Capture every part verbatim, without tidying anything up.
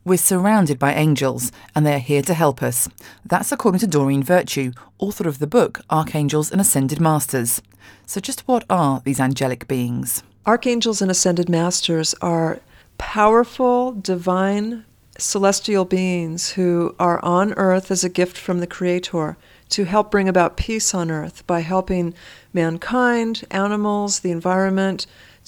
We're surrounded by angels, and they are here to help us. That's according to Doreen Virtue, author of the book Archangels and Ascended Masters. So just what are these angelic beings? Archangels and Ascended Masters are powerful, divine, celestial beings who are on earth as a gift from the Creator to help bring about peace on earth by helping mankind, animals, the environment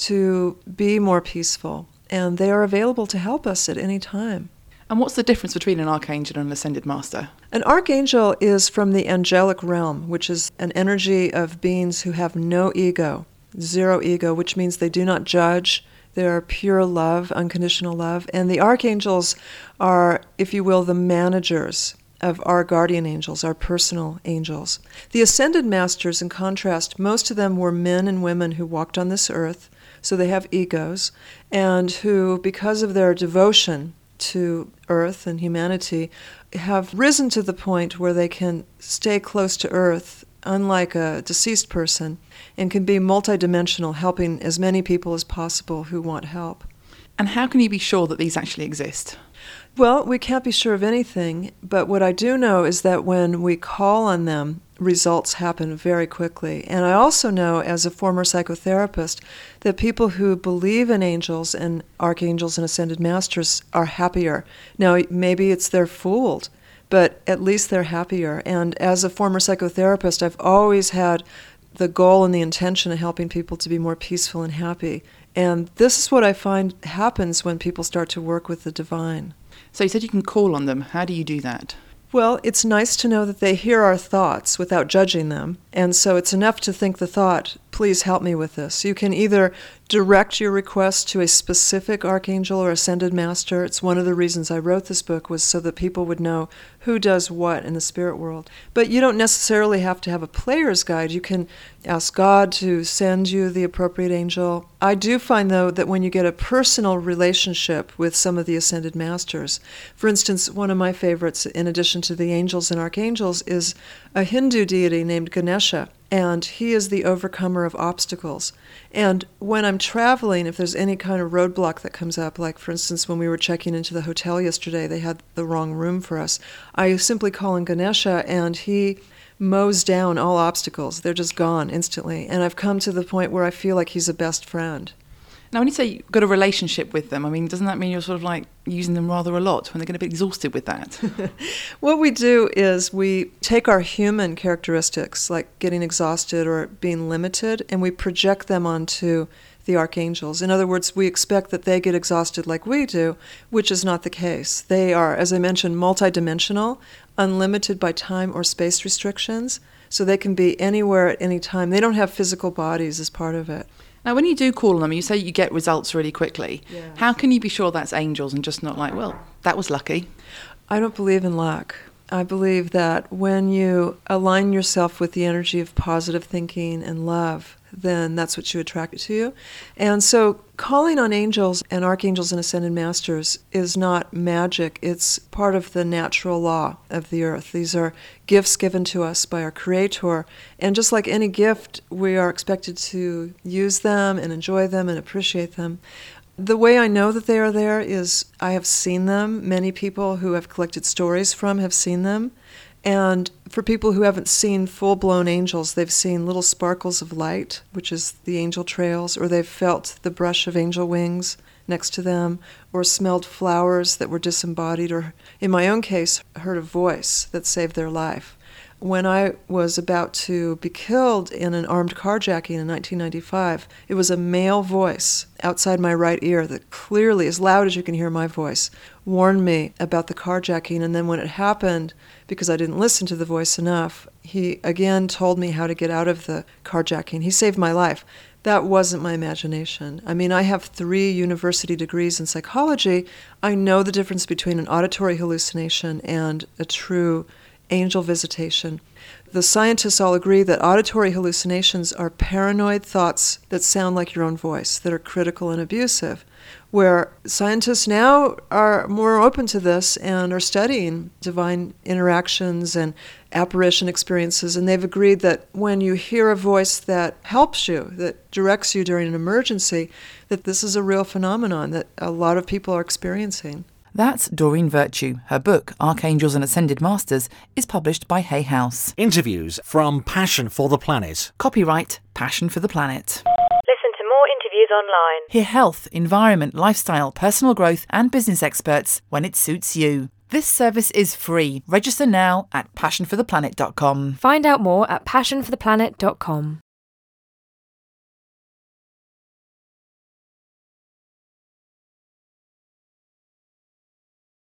to be more peaceful. And they are available to help us at any time. And what's the difference between an archangel and an ascended master? An archangel is from the angelic realm, which is an energy of beings who have no ego, zero ego, which means they do not judge. They are pure love, unconditional love. And the archangels are, if you will, the managers of our guardian angels, our personal angels. The ascended masters, in contrast, most of them were men and women who walked on this earth, so they have egos, and who, because of their devotion to earth and humanity, have risen to the point where they can stay close to earth, unlike a deceased person, and can be multidimensional, helping as many people as possible who want help. And how can you be sure that these actually exist? Well, we can't be sure of anything, but what I do know is that when we call on them, results happen very quickly. And I also know, as a former psychotherapist, that people who believe in angels and archangels and ascended masters are happier. Now, maybe it's they're fooled, but at least they're happier. And as a former psychotherapist, I've always had the goal and the intention of helping people to be more peaceful and happy. And this is what I find happens when people start to work with the divine. So you said you can call on them. How do you do that? Well, it's nice to know that they hear our thoughts without judging them. And so it's enough to think the thought, please help me with this. You can either direct your request to a specific archangel or ascended master. It's one of the reasons I wrote this book, was so that people would know who does what in the spirit world. But you don't necessarily have to have a player's guide. You can ask God to send you the appropriate angel. I do find, though, that when you get a personal relationship with some of the ascended masters, for instance, one of my favorites, in addition to the angels and archangels, is a Hindu deity named Ganesha. And he is the overcomer of obstacles. And when I'm traveling, if there's any kind of roadblock that comes up, like for instance when we were checking into the hotel yesterday, they had the wrong room for us, I simply call in Ganesha and he mows down all obstacles. They're just gone instantly. And I've come to the point where I feel like he's a best friend. Now, when you say you've got a relationship with them, I mean, doesn't that mean you're sort of like using them rather a lot when they're going to be exhausted with that? What we do is we take our human characteristics, like getting exhausted or being limited, and we project them onto the archangels. In other words, we expect that they get exhausted like we do, which is not the case. They are, as I mentioned, multidimensional, unlimited by time or space restrictions, so they can be anywhere at any time. They don't have physical bodies as part of it. Now, when you do call on them, you say you get results really quickly. Yeah. How can you be sure that's angels and just not like, well, that was lucky? I don't believe in luck. I believe that when you align yourself with the energy of positive thinking and love, then that's what you attract to you. And so calling on angels and archangels and ascended masters is not magic. It's part of the natural law of the earth. These are gifts given to us by our Creator. And just like any gift, we are expected to use them and enjoy them and appreciate them. The way I know that they are there is I have seen them. Many people who I've collected stories from have seen them. And for people who haven't seen full-blown angels, they've seen little sparkles of light, which is the angel trails, or they've felt the brush of angel wings next to them, or smelled flowers that were disembodied, or in my own case, heard a voice that saved their life. When I was about to be killed in an armed carjacking in nineteen ninety-five, it was a male voice outside my right ear that clearly, as loud as you can hear my voice, warned me about the carjacking. And then when it happened, because I didn't listen to the voice enough, he again told me how to get out of the carjacking. He saved my life. That wasn't my imagination. I mean, I have three university degrees in psychology. I know the difference between an auditory hallucination and a true angel visitation. The scientists all agree that auditory hallucinations are paranoid thoughts that sound like your own voice, that are critical and abusive, where scientists now are more open to this and are studying divine interactions and apparition experiences, and they've agreed that when you hear a voice that helps you, that directs you during an emergency, that this is a real phenomenon that a lot of people are experiencing. That's Doreen Virtue. Her book, Archangels and Ascended Masters, is published by Hay House. Interviews from Passion for the Planet. Copyright Passion for the Planet. Listen to more interviews online. Hear health, environment, lifestyle, personal growth and business experts when it suits you. This service is free. Register now at passion for the planet dot com. Find out more at passion for the planet dot com.